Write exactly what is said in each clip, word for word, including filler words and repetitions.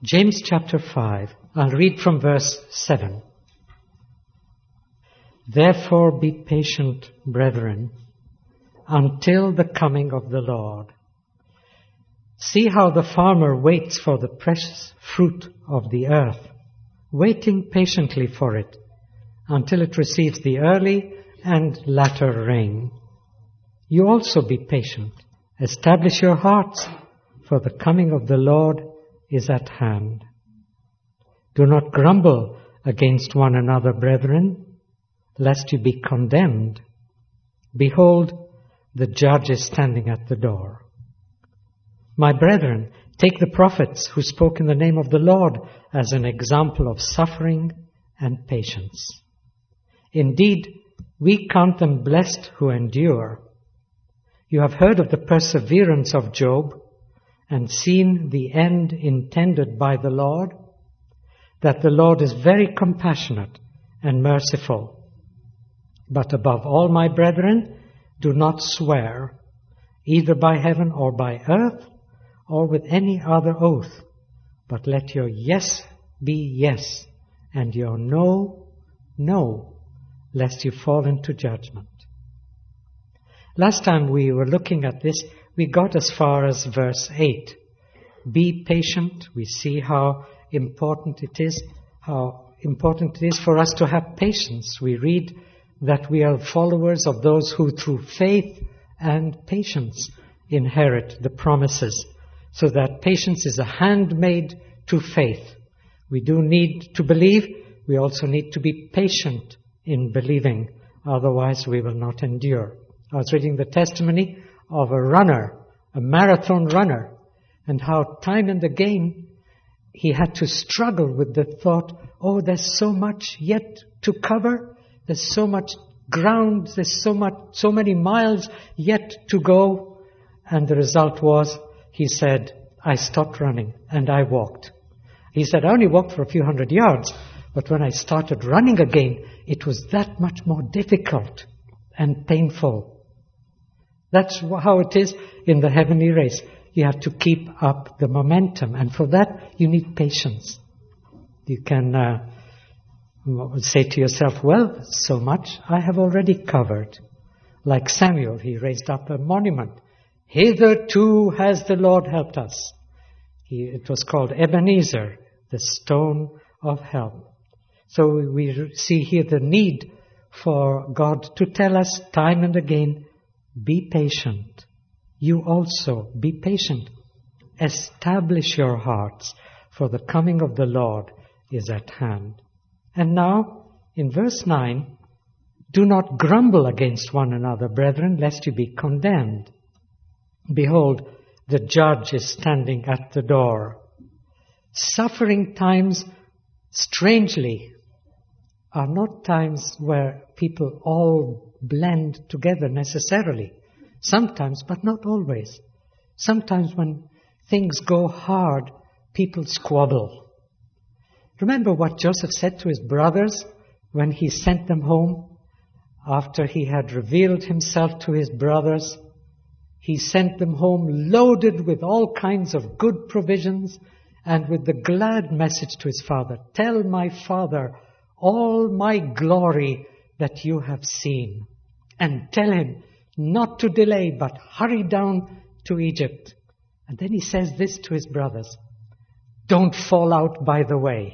James chapter five. I'll read from verse seven. Therefore be patient, brethren, until the coming of the Lord. See how the farmer waits for the precious fruit of the earth, waiting patiently for it until it receives the early and latter rain. You also be patient. Establish your hearts, for the coming of the Lord is at hand. Do not grumble against one another, brethren, lest you be condemned. Behold, the judge is standing at the door. My brethren, take the prophets who spoke in the name of the Lord as an example of suffering and patience. Indeed, we count them blessed who endure. You have heard of the perseverance of Job and seen the end intended by the Lord, that the Lord is very compassionate and merciful. But above all, my brethren, do not swear, either by heaven or by earth, or with any other oath, but let your yes be yes, and your no, no, lest you fall into judgment. Last time we were looking at this, we got as far as verse eight. Be patient. We see how important it is, how important it is for us to have patience. We read that we are followers of those who through faith and patience inherit the promises. So that patience is a handmaid to faith. We do need to believe. We also need to be patient in believing. Otherwise we will not endure. I was reading the testimony of a runner, a marathon runner, and how time and again he had to struggle with the thought, oh, there's so much yet to cover. There's so much ground. There's so much, so many miles yet to go. And the result was, he said, I stopped running and I walked. He said, I only walked for a few hundred yards, but when I started running again, it was that much more difficult and painful. That's how it is in the heavenly race. You have to keep up the momentum, and for that you need patience. You can uh, say to yourself, well, so much I have already covered. Like Samuel, he raised up a monument. Hitherto has the Lord helped us. He, it was called Ebenezer, the stone of help. So we see here the need for God to tell us time and again, be patient. You also be patient. Establish your hearts, for the coming of the Lord is at hand. And now, in verse nine, do not grumble against one another, brethren, lest you be condemned. Behold, the judge is standing at the door. Suffering times, strangely, are not times where people all blend together necessarily. Sometimes, but not always. Sometimes when things go hard, people squabble. Remember what Joseph said to his brothers when he sent them home? After he had revealed himself to his brothers, he sent them home loaded with all kinds of good provisions and with the glad message to his father, tell my father all my glory that you have seen, and tell him not to delay but hurry down to Egypt. And then he says this to his brothers, don't fall out by the way.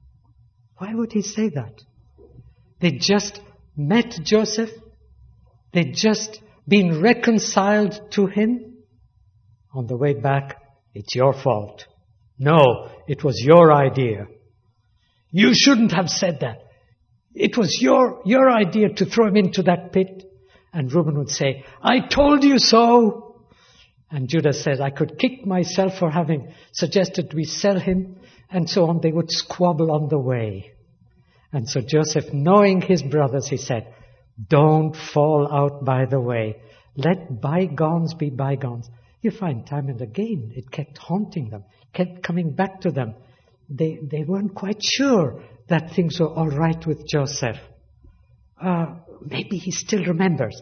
Why would he say that? They just met Joseph. They just been reconciled to him. On the way back, it's your fault. No, it was your idea. You shouldn't have said that. It was your, your idea to throw him into that pit. And Reuben would say, I told you so. And Judah says, I could kick myself for having suggested we sell him. And so on. They would squabble on the way. And so Joseph, knowing his brothers, he said, don't fall out by the way. Let bygones be bygones. You find time and again it kept haunting them, kept coming back to them. They they weren't quite sure that things were all right with Joseph. Uh, maybe he still remembers.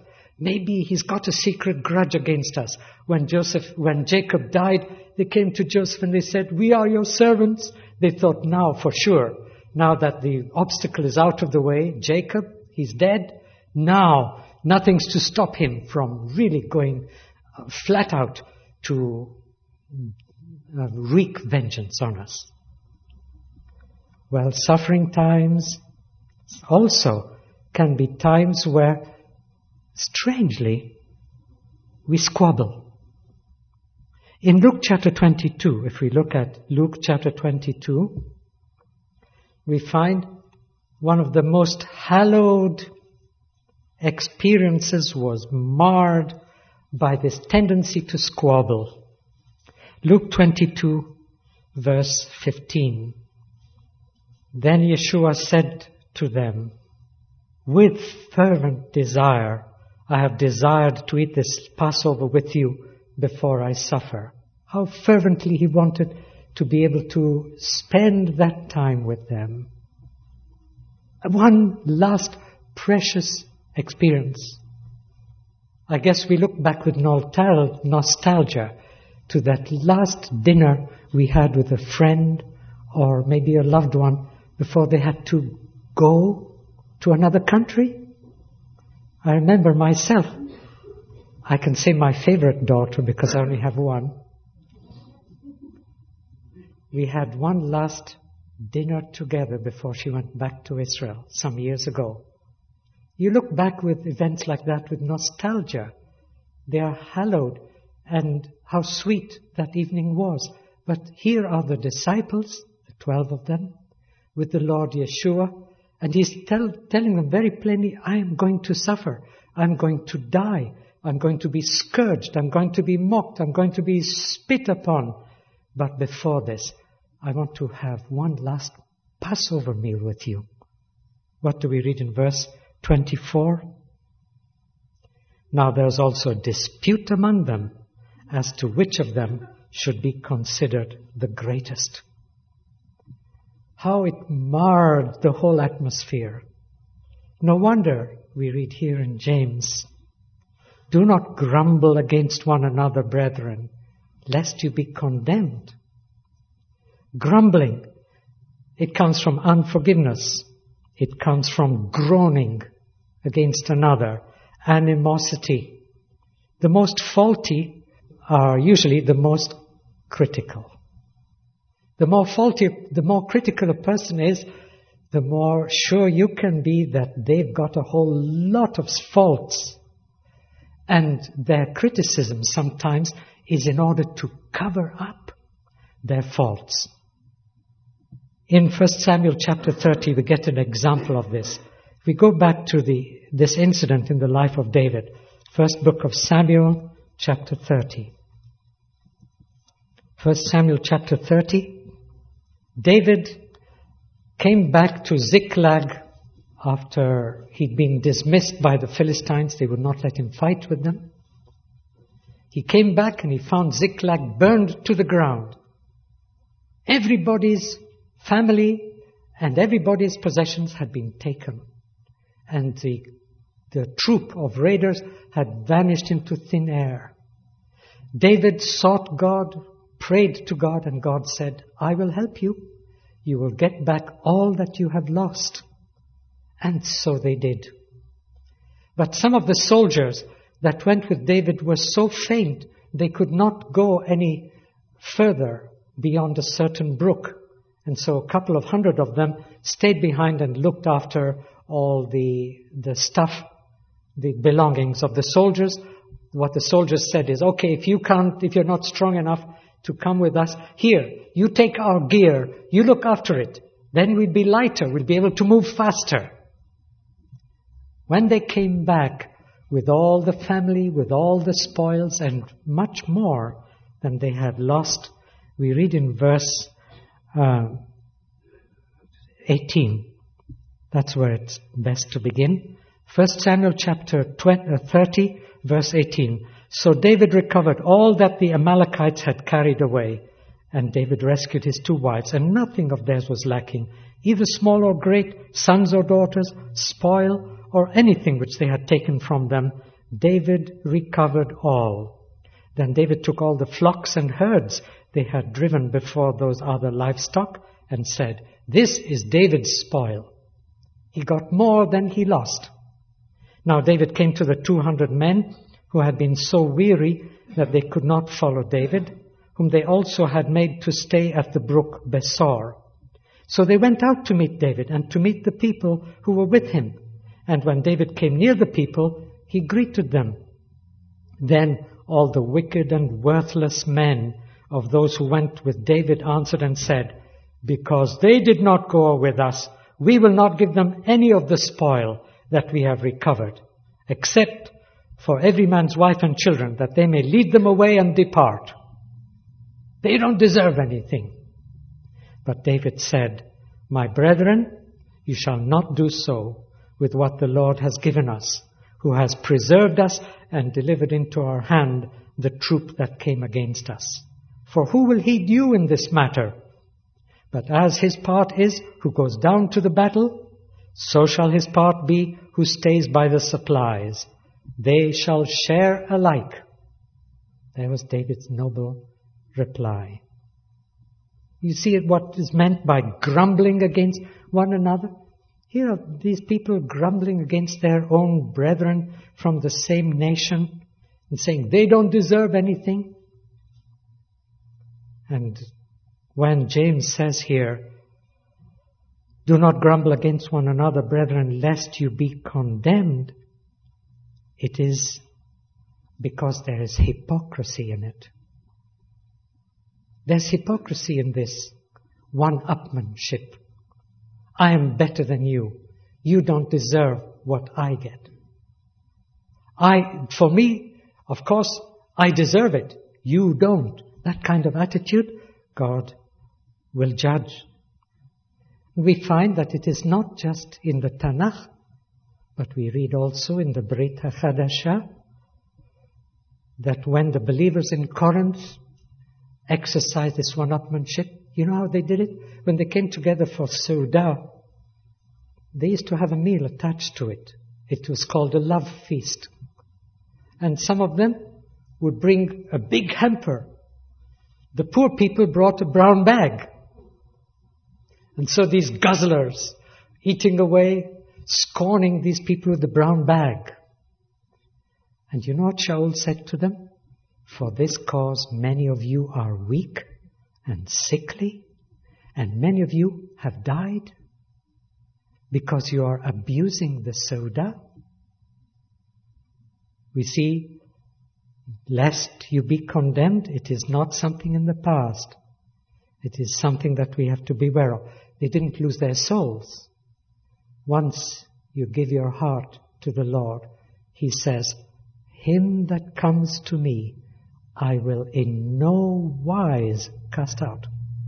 Maybe he's got a secret grudge against us. When Joseph, when Jacob died, they came to Joseph and they said, "We are your servants." They thought, now for sure, now that the obstacle is out of the way, Jacob, he's dead. Now, nothing's to stop him from really going uh, flat out to uh, wreak vengeance on us. Well, suffering times also can be times where, strangely, we squabble. In Luke chapter twenty-two, if we look at Luke chapter twenty-two, we find one of the most hallowed experiences was marred by this tendency to squabble. Luke twenty-two, verse fifteen. Then Yeshua said to them, "With fervent desire I have desired to eat this Passover with you before I suffer." How fervently he wanted to be able to spend that time with them. One last precious experience. I guess we look back with nostalgia to that last dinner we had with a friend or maybe a loved one before they had to go to another country. I remember myself, I can say my favorite daughter because I only have one. We had one last dinner together before she went back to Israel some years ago. You look back with events like that with nostalgia. They are hallowed, and how sweet that evening was. But here are the disciples, the twelve of them, with the Lord Yeshua, and he's tell, telling them very plainly, I am going to suffer. I'm going to die. I'm going to be scourged. I'm going to be mocked. I'm going to be spit upon. But before this, I want to have one last Passover meal with you. What do we read in verse twenty-four? Now there's also a dispute among them as to which of them should be considered the greatest. How it marred the whole atmosphere. No wonder we read here in James, "Do not grumble against one another, brethren, lest you be condemned." Grumbling, it comes from unforgiveness. It comes from groaning against another, animosity. The most faulty are usually the most critical. The more faulty, the more critical a person is, the more sure you can be that they've got a whole lot of faults. And their criticism sometimes is in order to cover up their faults. In First Samuel chapter thirty, we get an example of this. We go back to the this incident in the life of David. First book of Samuel, chapter thirty. First Samuel chapter thirty. David came back to Ziklag after he'd been dismissed by the Philistines. They would not let him fight with them. He came back and he found Ziklag burned to the ground. Everybody's family and everybody's possessions had been taken. And the, the troop of raiders had vanished into thin air. David sought God, prayed to God, and God said, I will help you. You will get back all that you have lost. And so they did. But some of the soldiers that went with David were so faint they could not go any further beyond a certain brook. And so a couple of hundred of them stayed behind and looked after all the the stuff, the belongings of the soldiers. What the soldiers said is, okay, if you can't, if you're not strong enough to come with us, here, you take our gear, you look after it. Then we'll be lighter, we'll be able to move faster. When they came back with all the family, with all the spoils, and much more than they had lost, we read in verse uh, eighteen. That's where it's best to begin. First Samuel chapter thirty, verse eighteen. So David recovered all that the Amalekites had carried away, and David rescued his two wives, and nothing of theirs was lacking, either small or great, sons or daughters, spoil, or anything which they had taken from them. David recovered all. Then David took all the flocks and herds they had driven before those other livestock and said, "This is David's spoil." He got more than he lost. Now David came to the two hundred men who had been so weary that they could not follow David, whom they also had made to stay at the brook Besor. So they went out to meet David and to meet the people who were with him. And when David came near the people, he greeted them. Then all the wicked and worthless men of those who went with David answered and said, "Because they did not go with us, we will not give them any of the spoil that we have recovered, except for every man's wife and children, that they may lead them away and depart. They don't deserve anything." But David said, "My brethren, you shall not do so with what the Lord has given us, who has preserved us and delivered into our hand the troop that came against us. For who will heed you in this matter? But as his part is who goes down to the battle, so shall his part be who stays by the supplies. They shall share alike." There was David's noble reply. You see what is meant by grumbling against one another? Here are these people grumbling against their own brethren from the same nation and saying they don't deserve anything. And when James says here, "Do not grumble against one another, brethren, lest you be condemned," it is because there is hypocrisy in it. There's hypocrisy in this one-upmanship. I am better than you. You don't deserve what I get. I, for me, of course, I deserve it. You don't. That kind of attitude, God will judge. We find that it is not just in the Tanakh, but we read also in the Brit HaChadashah that when the believers in Corinth exercised this one-upmanship, you know how they did it? When they came together for Seudah, they used to have a meal attached to it. It was called a love feast. And some of them would bring a big hamper. The poor people brought a brown bag. And so these guzzlers, eating away, scorning these people with the brown bag. And you know what Shaul said to them? "For this cause many of you are weak and sickly, and many of you have died, because you are abusing the Seudah." We see, lest you be condemned, it is not something in the past. It is something that we have to beware of. They didn't lose their souls. Once you give your heart to the Lord, He says, "Him that comes to me, I will in no wise cast out."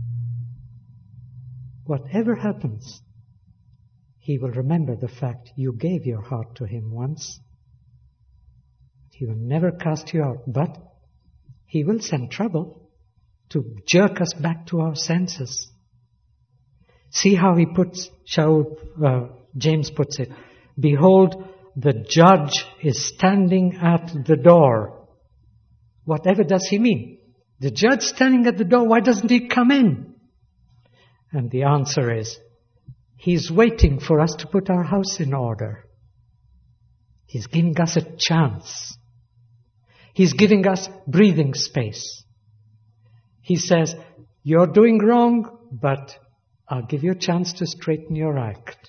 Whatever happens, He will remember the fact you gave your heart to Him once. He will never cast you out, but He will send trouble to jerk us back to our senses. See how he puts, Shaul, uh, James puts it, "Behold, the judge is standing at the door." Whatever does he mean? The judge standing at the door, why doesn't he come in? And the answer is, he's waiting for us to put our house in order. He's giving us a chance. He's giving us breathing space. He says, "You're doing wrong, but I'll give you a chance to straighten your act."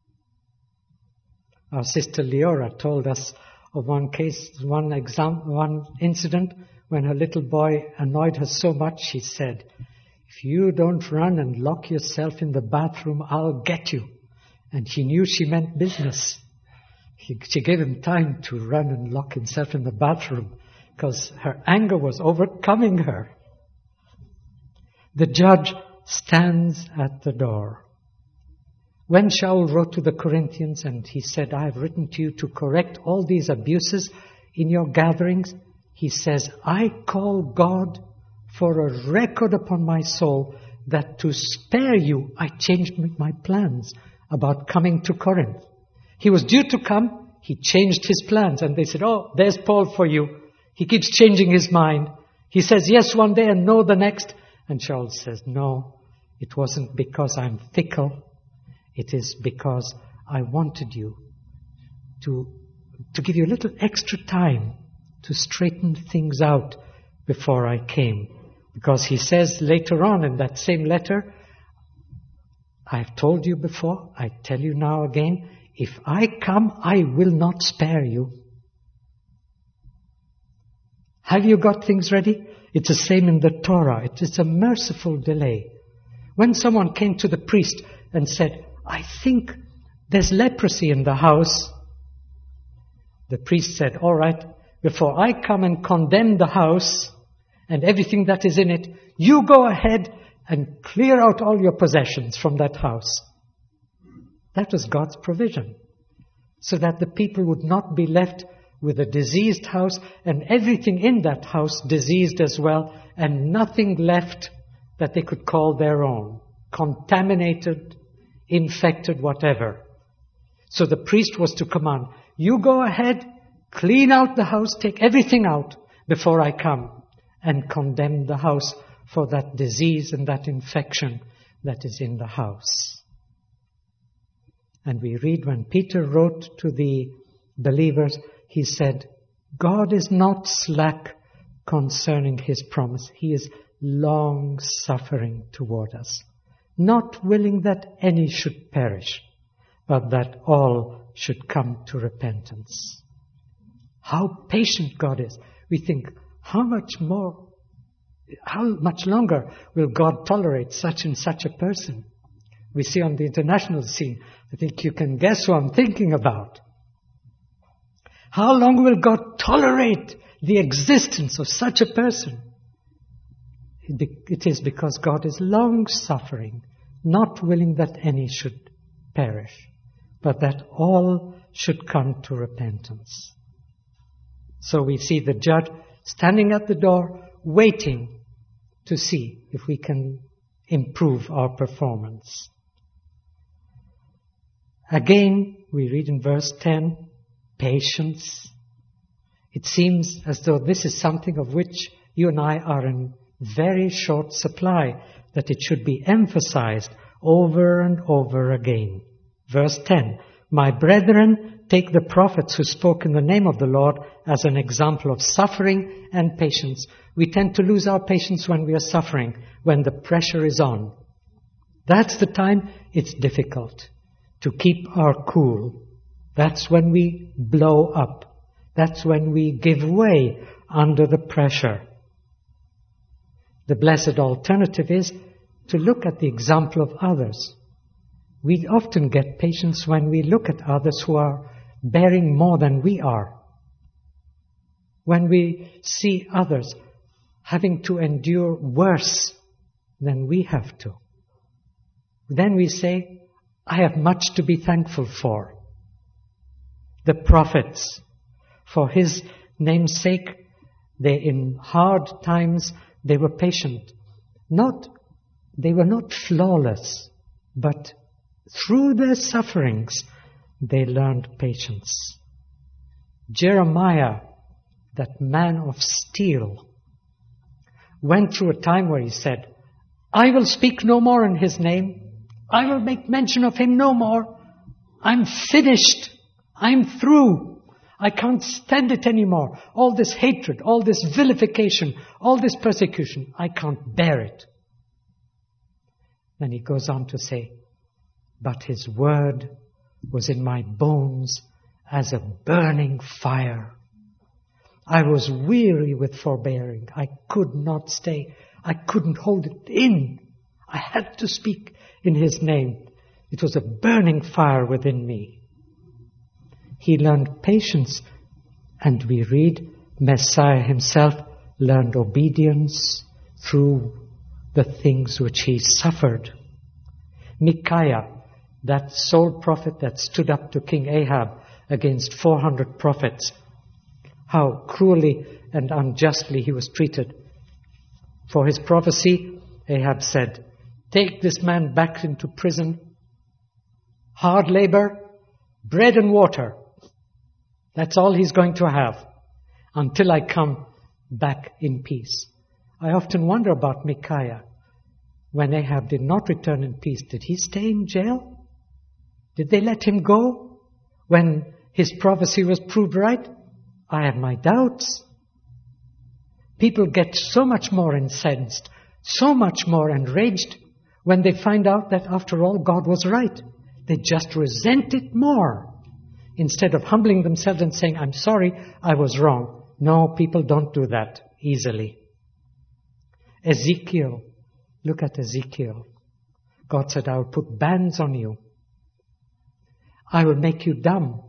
Our sister Leora told us of one case, one exam, one incident when her little boy annoyed her so much, she said, "If you don't run and lock yourself in the bathroom, I'll get you." And he knew she meant business. He, she gave him time to run and lock himself in the bathroom because her anger was overcoming her. The judge stands at the door. When Shaul wrote to the Corinthians and he said, "I have written to you to correct all these abuses in your gatherings," he says, "I call God for a record upon my soul that to spare you, I changed my plans about coming to Corinth." He was due to come. he changed his plans. And they said, oh, there's Paul for you. He keeps changing his mind. He says yes one day and no the next. And Shaul says, no, it wasn't because I'm fickle. It is because I wanted you to, to give you a little extra time to straighten things out before I came. Because he says later on in that same letter, I've told you before, I tell you now again, if I come, I will not spare you. Have you got things ready? It's the same in the Torah. It is a merciful delay. When someone came to the priest and said, I think there's leprosy in the house, the priest said, all right, before I come and condemn the house and everything that is in it, you go ahead and clear out all your possessions from that house. That was God's provision, so that the people would not be left with a diseased house and everything in that house diseased as well, and nothing left that they could call their own, contaminated, infected, whatever. So the priest was to command, you go ahead, clean out the house, take everything out before I come and condemn the house for that disease and that infection that is in the house. And we read when Peter wrote to the believers, he said, God is not slack concerning his promise. He is long-suffering toward us, not willing that any should perish, but that all should come to repentance. How patient God is. We think, how much more, how much longer will God tolerate such and such a person? We see on the international scene, I think you can guess who I'm thinking about. How long will God tolerate the existence of such a person? It is because God is long-suffering, not willing that any should perish, but that all should come to repentance. So we see the judge standing at the door, waiting to see if we can improve our performance. Again, we read in verse ten, patience. It seems as though this is something of which you and I are in very short supply, that it should be emphasized over and over again. Verse ten, my brethren, take the prophets who spoke in the name of the Lord as an example of suffering and patience. We tend to lose our patience when we are suffering, when the pressure is on. That's the time it's difficult to keep our cool. That's when we blow up. That's when we give way under the pressure. The blessed alternative is to look at the example of others. We often get patience when we look at others who are bearing more than we are. When we see others having to endure worse than we have to, then we say, I have much to be thankful for. The prophets, for his name's sake, they in hard times, they were patient. Not, they were not flawless, but through their sufferings, they learned patience. Jeremiah, that man of steel, went through a time where he said, I will speak no more in his name. I will make mention of him no more. I'm finished. I'm through. I can't stand it anymore. All this hatred, all this vilification, all this persecution, I can't bear it. Then he goes on to say, but his word was in my bones as a burning fire. I was weary with forbearing. I could not stay. I couldn't hold it in. I had to speak in his name. It was a burning fire within me. He learned patience, and we read Messiah himself learned obedience through the things which he suffered. Micaiah, that sole prophet that stood up to King Ahab against four hundred prophets, how cruelly and unjustly he was treated. For his prophecy, Ahab said, take this man back into prison, hard labor, bread and water. That's all he's going to have until I come back in peace. I often wonder about Micaiah. When Ahab did not return in peace, did he stay in jail? Did they let him go when his prophecy was proved right? I have my doubts. People get so much more incensed, so much more enraged when they find out that after all God was right. They just resent it more instead of humbling themselves and saying, I'm sorry, I was wrong. No, people don't do that easily. Ezekiel, look at Ezekiel. God said, I will put bands on you. I will make you dumb.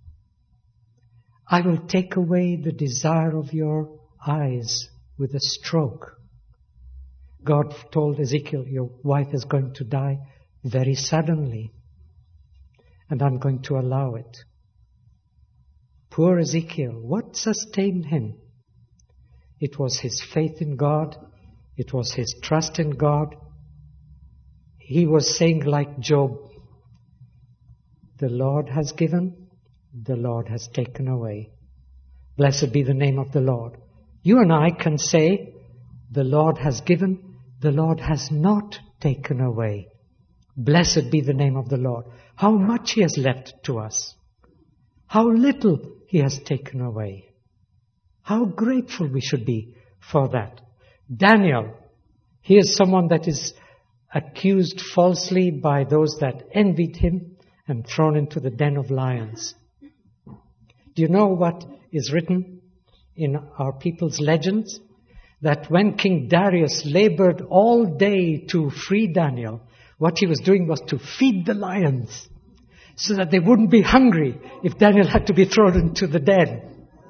I will take away the desire of your eyes with a stroke. God told Ezekiel, your wife is going to die very suddenly, and I'm going to allow it. Poor Ezekiel, what sustained him? It was his faith in God. It was his trust in God. He was saying like Job, the Lord has given, the Lord has taken away. Blessed be the name of the Lord. You and I can say, the Lord has given, the Lord has not taken away. Blessed be the name of the Lord. How much He has left to us. How little He has taken away. How grateful we should be for that. Daniel, he is someone that is accused falsely by those that envied him and thrown into the den of lions. Do you know what is written in our people's legends? That when King Darius labored all day to free Daniel, what he was doing was to feed the lions so that they wouldn't be hungry if Daniel had to be thrown into the den.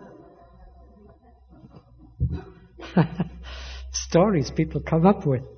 Stories people come up with.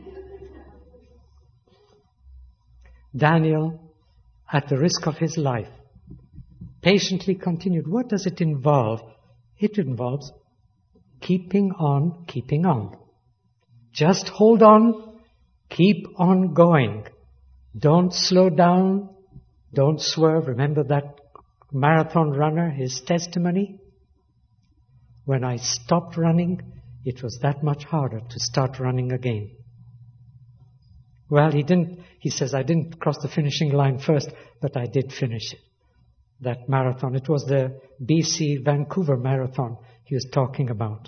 Daniel, at the risk of his life, patiently continued. What does it involve? It involves keeping on, keeping on. Just hold on, keep on going. Don't slow down, don't swerve. Remember that marathon runner, his testimony? When I stopped running, it was that much harder to start running again. Well, he didn't, he says, I didn't cross the finishing line first, but I did finish it. That marathon. It was the B C Vancouver marathon he was talking about.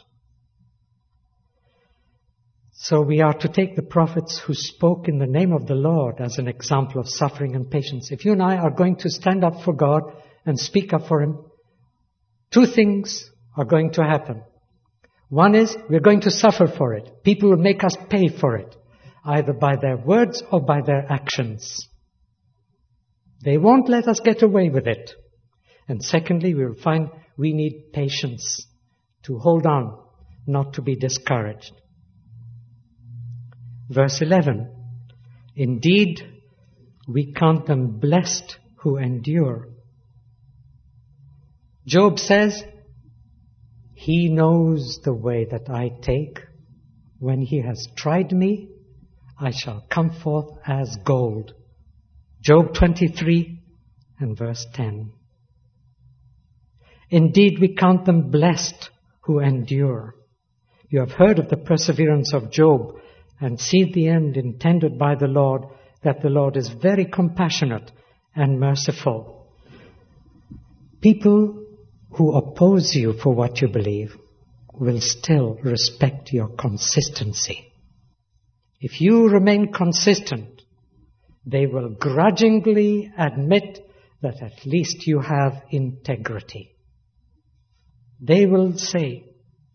So we are to take the prophets who spoke in the name of the Lord as an example of suffering and patience. If you and I are going to stand up for God and speak up for Him, two things are going to happen. One is we're going to suffer for it. People will make us pay for it, either by their words or by their actions. They won't let us get away with it. And secondly, we will find we need patience to hold on, not to be discouraged. Verse eleven, indeed, we count them blessed who endure. Job says, He knows the way that I take. When He has tried me, I shall come forth as gold. Job twenty-three and verse ten. Indeed, we count them blessed who endure. You have heard of the perseverance of Job and see the end intended by the Lord, that the Lord is very compassionate and merciful. People who oppose you for what you believe will still respect your consistency. If you remain consistent, they will grudgingly admit that at least you have integrity. They will say,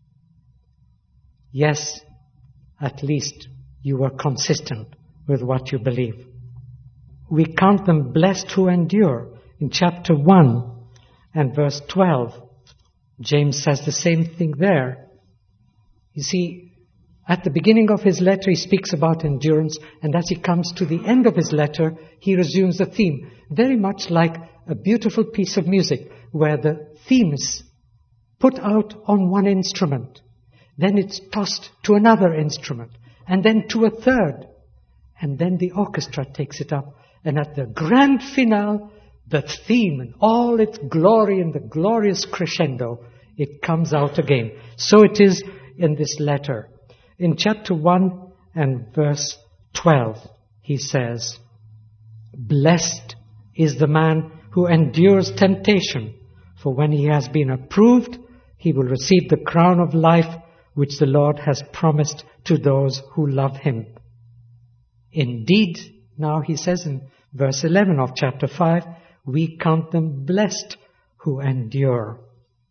yes, at least you were consistent with what you believe. We count them blessed who endure. In chapter one and verse twelve, James says the same thing there. You see, at the beginning of his letter he speaks about endurance, and as he comes to the end of his letter, he resumes the theme, very much like a beautiful piece of music where the theme is put out on one instrument, then it's tossed to another instrument, and then to a third, and then the orchestra takes it up, and at the grand finale, the theme and all its glory and the glorious crescendo, it comes out again. So it is in this letter. In chapter one and verse twelve, he says, "Blessed is the man who endures temptation, for when he has been approved, he will receive the crown of life which the Lord has promised to those who love him." Indeed, now he says in verse eleven of chapter five, we count them blessed who endure.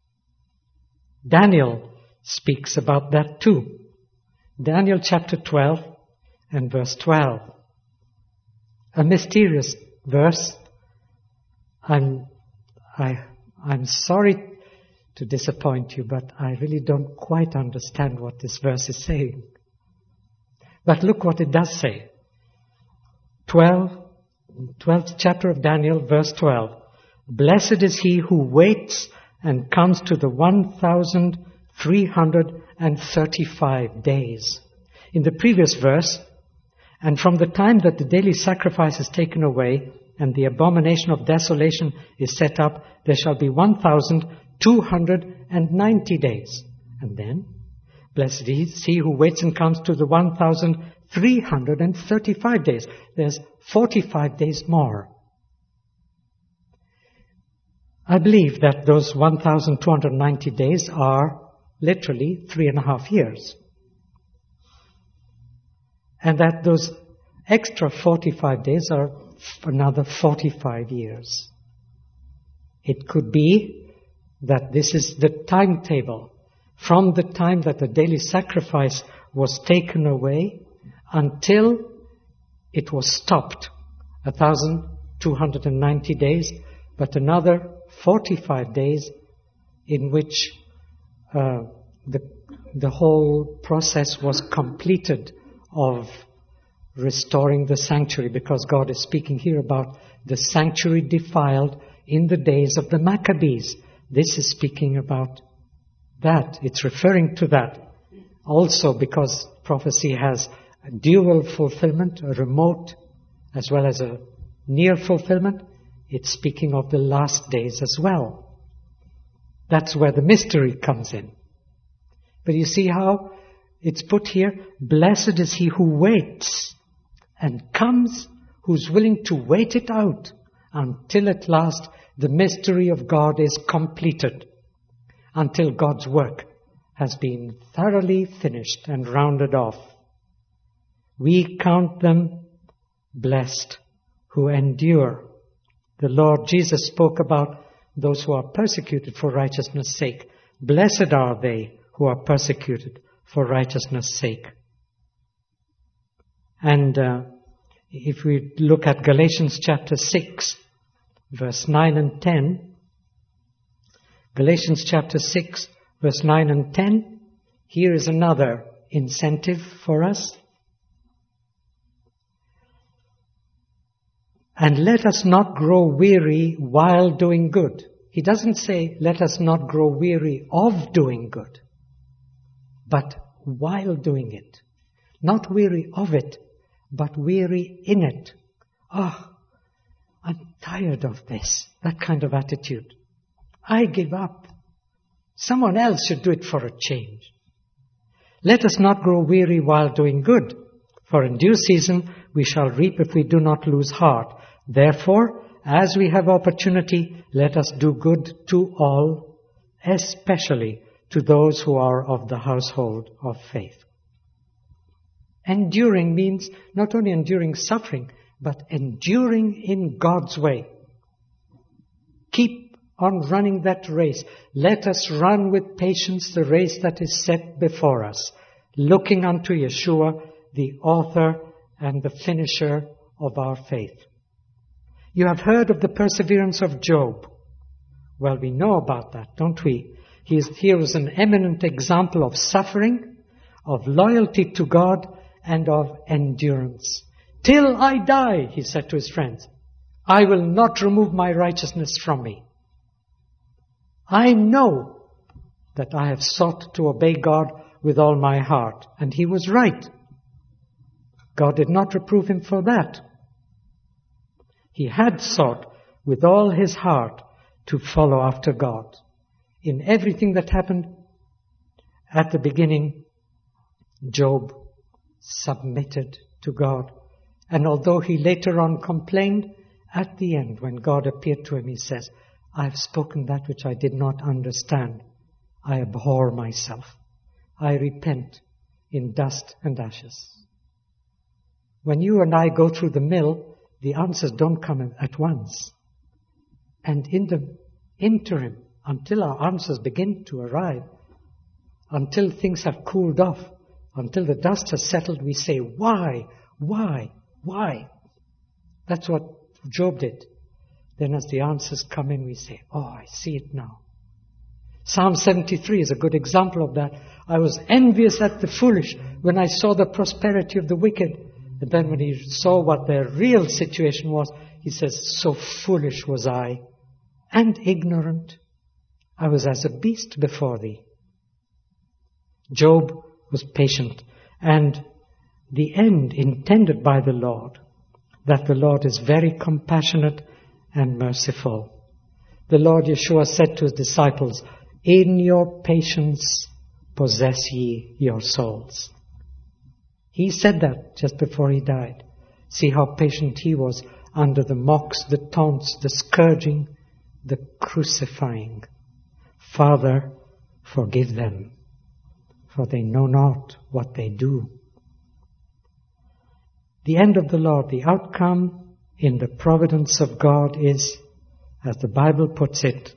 Daniel speaks about that too. Daniel chapter twelve and verse twelve. A mysterious verse. I'm, I, I'm sorry to disappoint you, but I really don't quite understand what this verse is saying. But look what it does say. twelve, twelfth chapter of Daniel, verse twelve. "Blessed is he who waits and comes to the one thousand three hundred thirty-five days." In the previous verse, "And from the time that the daily sacrifice is taken away and the abomination of desolation is set up, there shall be one thousand two hundred ninety days." And then, "Blessed is he who waits and comes to the one thousand three hundred thirty-five days." There's forty-five days more. I believe that those one thousand two hundred ninety days are literally three and a half years. And that those extra forty-five days are another forty-five years. It could be that this is the timetable from the time that the daily sacrifice was taken away until it was stopped. one thousand two hundred ninety days, but another forty-five days in which uh, the, the whole process was completed of restoring the sanctuary, because God is speaking here about the sanctuary defiled in the days of the Maccabees. This is speaking about that. It's referring to that. Also because prophecy has a dual fulfillment, a remote as well as a near fulfillment, it's speaking of the last days as well. That's where the mystery comes in. But you see how it's put here, blessed is he who waits and comes, who's willing to wait it out until at last the mystery of God is completed, until God's work has been thoroughly finished and rounded off. We count them blessed who endure. The Lord Jesus spoke about those who are persecuted for righteousness' sake. Blessed are they who are persecuted for righteousness' sake. And uh, if we look at Galatians chapter six, verse nine and ten, Galatians chapter six, verse nine and ten, here is another incentive for us. "And let us not grow weary while doing good." He doesn't say, let us not grow weary of doing good, but while doing it. Not weary of it, but weary in it. Oh, I'm tired of this. That kind of attitude. I give up. Someone else should do it for a change. "Let us not grow weary while doing good, for in due season we shall reap if we do not lose heart. Therefore, as we have opportunity, let us do good to all, especially to those who are of the household of faith." Enduring means not only enduring suffering, but enduring in God's way. Keep on running that race. Let us run with patience the race that is set before us, looking unto Yeshua, the author and the finisher of our faith. You have heard of the perseverance of Job. Well, we know about that, don't we? He is, here is an eminent example of suffering, of loyalty to God, and of endurance. "Till I die," he said to his friends, "I will not remove my righteousness from me. I know that I have sought to obey God with all my heart." And he was right. God did not reprove him for that. He had sought with all his heart to follow after God. In everything that happened at the beginning, Job submitted to God. And although he later on complained, at the end, when God appeared to him, he says, I have spoken that which I did not understand. I abhor myself. I repent in dust and ashes. When you and I go through the mill, the answers don't come at once. And in the interim, until our answers begin to arrive, until things have cooled off, until the dust has settled, we say, why, why, why? That's what Job did. Then as the answers come in, we say, oh, I see it now. Psalm seventy-three is a good example of that. I was envious at the foolish when I saw the prosperity of the wicked. And then when he saw what their real situation was, he says, so foolish was I and ignorant. I was as a beast before thee. Job was patient, and the end intended by the Lord, that the Lord is very compassionate and merciful. The Lord Yeshua said to his disciples, in your patience possess ye your souls. He said that just before he died. See how patient he was under the mocks, the taunts, the scourging, the crucifying. Father, forgive them, for they know not what they do. The end of the Lord, the outcome in the providence of God is, as the Bible puts it,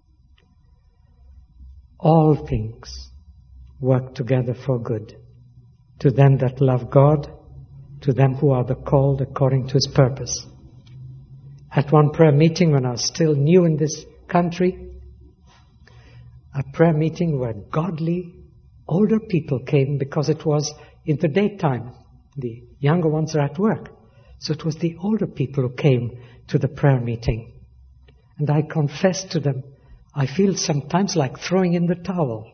all things work together for good, to them that love God, to them who are the called according to his purpose. At one prayer meeting when I was still new in this country, a prayer meeting where godly older people came because it was in the daytime. The younger ones are at work. So it was the older people who came to the prayer meeting. And I confessed to them, I feel sometimes like throwing in the towel.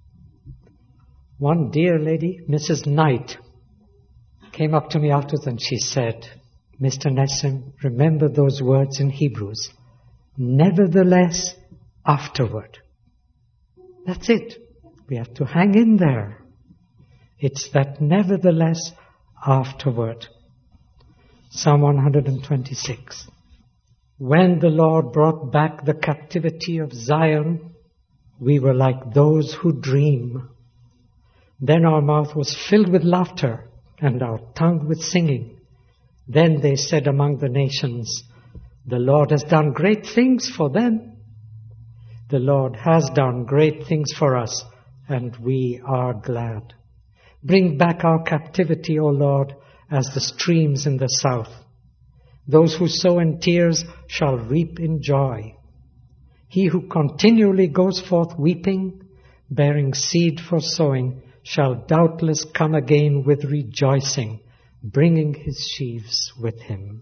One dear lady, Missus Knight, came up to me afterwards and she said, Mister Nessim, remember those words in Hebrews. Nevertheless, afterward. That's it. We have to hang in there. It's that nevertheless, afterward. Psalm one hundred twenty-six. When the Lord brought back the captivity of Zion, we were like those who dream. Then our mouth was filled with laughter and our tongue with singing. Then they said among the nations, the Lord has done great things for them. The Lord has done great things for us, and we are glad. Bring back our captivity, O Lord, as the streams in the south. Those who sow in tears shall reap in joy. He who continually goes forth weeping, bearing seed for sowing, shall doubtless come again with rejoicing, bringing his sheaves with him.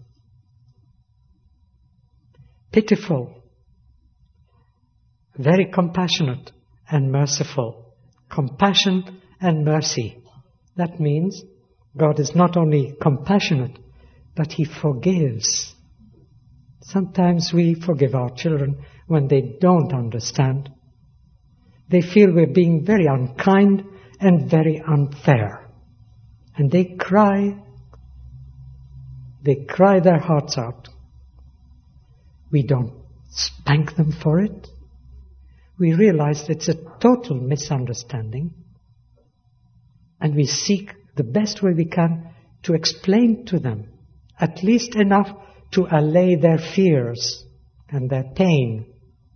Pitiful, very compassionate and merciful. Compassion and mercy. That means God is not only compassionate, but he forgives. Sometimes we forgive our children when they don't understand. They feel we're being very unkind and very unfair. And they cry. They cry their hearts out. We don't spank them for it. We realize it's a total misunderstanding. And we seek the best way we can to explain to them, at least enough to allay their fears and their pain.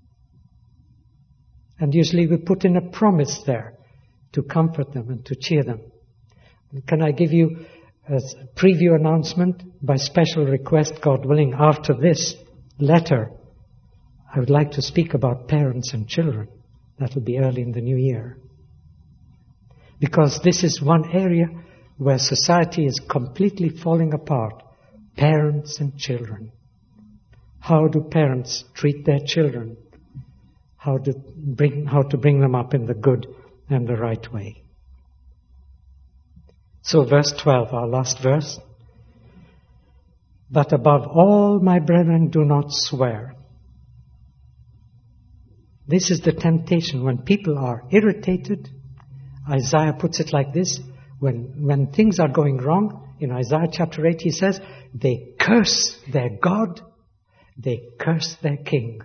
And usually we put in a promise there to comfort them and to cheer them. Can I give you a preview announcement by special request, God willing, after this letter? I would like to speak about parents and children. That will be early in the new year. Because this is one area where society is completely falling apart. Parents and children. How do parents treat their children? How to bring, how to bring them up in the good and the right way. So verse twelve, our last verse. But above all, my brethren, do not swear, This is the temptation. When people are irritated, Isaiah puts it like this, when, when things are going wrong, in Isaiah chapter eight he says, they curse their God, they curse their king.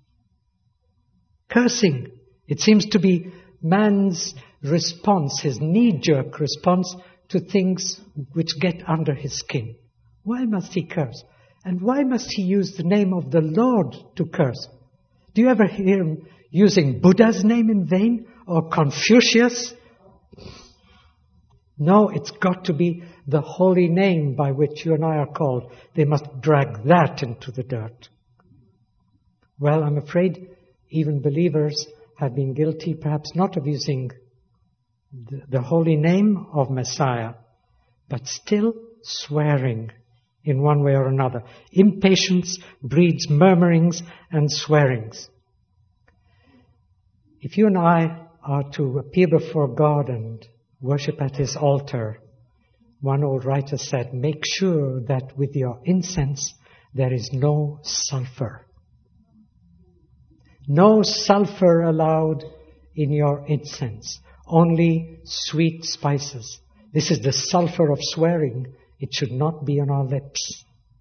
Cursing, it seems to be man's response, his knee-jerk response to things which get under his skin. Why must he curse? And why must he use the name of the Lord to curse? Do you ever hear him using Buddha's name in vain? Or Confucius? No, it's got to be the holy name by which you and I are called. They must drag that into the dirt. Well, I'm afraid even believers have been guilty, perhaps not of using the, the holy name of Messiah, but still swearing in one way or another. Impatience breeds murmurings and swearings. If you and I are to appear before God and worship at His altar, one old writer said, make sure that with your incense there is no sulfur. No sulfur allowed in your incense, only sweet spices. This is the sulfur of swearing. It should not be on our lips.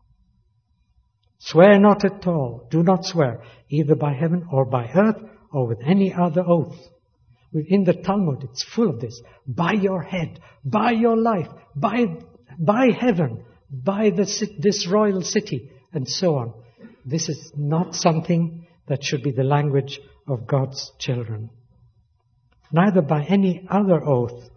Swear not at all. Do not swear, either by heaven or by earth or with any other oath. In the Talmud, it's full of this. By your head, by your life, by, by heaven, by the, this royal city, and so on. This is not something that should be the language of God's children. Neither by any other oath.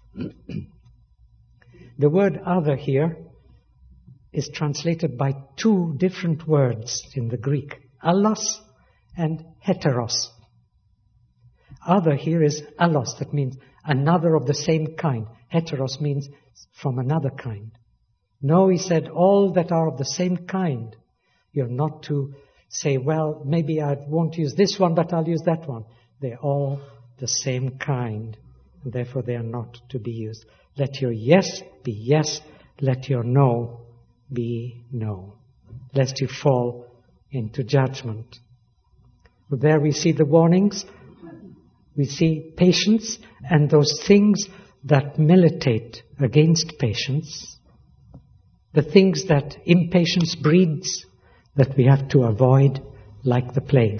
The word other here is translated by two different words in the Greek. Allos and heteros. Other here is allos, that means another of the same kind. Heteros means from another kind. No, he said, all that are of the same kind. You're not to say, well, maybe I won't use this one, but I'll use that one. They're all the same kind, and therefore they are not to be used. Let your yes be yes, let your no be no, lest you fall into judgment. There we see the warnings. We see patience and those things that militate against patience, the things that impatience breeds, that we have to avoid like the plague.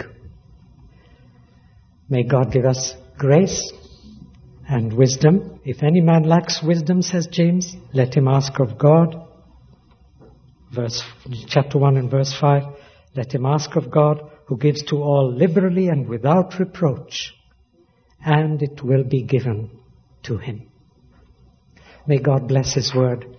May God give us grace and wisdom. If any man lacks wisdom, says James, let him ask of God. Verse, chapter one and verse five, let him ask of God, who gives to all liberally and without reproach, and it will be given to him. May God bless His word